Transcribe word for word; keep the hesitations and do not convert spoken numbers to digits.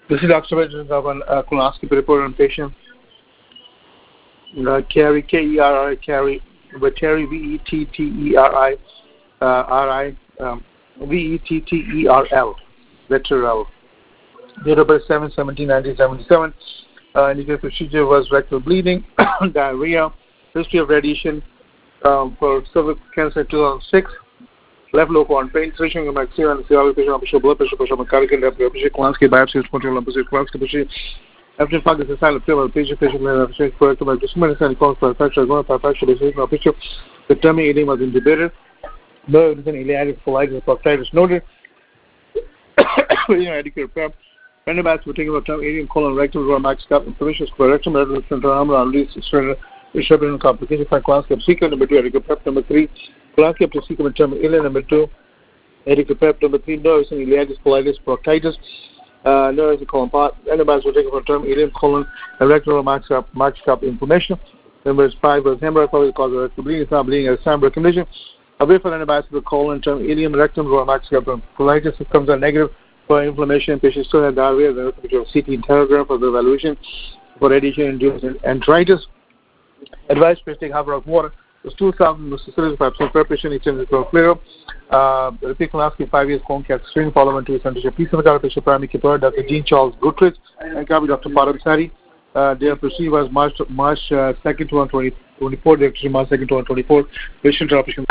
This is Doctor Benjamin Gavan, uh, colonoscopy report on patient. Uh, Kerry, K E R R I, Kerry, Vetteri, V E T T E R I, uh, R I, um, V E T T E R L, Vetterel. Date of birth seven seventeen nineteen seventy-seven. Uh, indicated procedure was rectal bleeding, diarrhea, history of radiation um, for cervical cancer in two thousand six. Left local on pain, switching of maxilla and cerebral patient, official blood pressure, pressure, mechanical, official colonoscopy, biopsy, spontaneous lumpus, colonoscopy, after fungus, the silent field, patient, patient, patient, correct, by just minutes and calls for fracture, going for fracture, decision of picture. The tummy edema was intubated. No evidence in iliac colitis, proctitis noted. Adequate prep. Randomized were taken about tongue, ilium, colon, rectum, raw max, cup, information, square rectum, rectum, central, release, surrender, complication, find colonoscopy, sequence, number two, adequate prep, number three. Colonoscopy to sequence term ilia, number two, adequate prep, number three, no evidence in iliac colitis, proctitis, uh, no evidence in colon pot. Randomized were taken from term ilium, colon, and rectal max cup, max cup inflammation. Number five was hemorrhage, probably cause of rectal bleeding. It's not bleeding as a Sandberg condition. Away from randomized to the colon, term ilium, rectum, raw max cup, colitis. It comes out negative for inflammation. Patient still had diarrhea. The C T interrogram for the evaluation for radiation-induced enteritis. Advised to take half hour of water. The stool sample was facilitated by absolute preparation, each and every clear. Uh, repeat colonoscopy, five years, colon cancer screening, followed by two center. Please send the patient primary care, Doctor Jean Charles Goodrich, and copy Doctor Param Sari. Uh, their procedure was March March uh, second, twenty twenty-four. Their procedure March second, twenty twenty-four. Patient operation.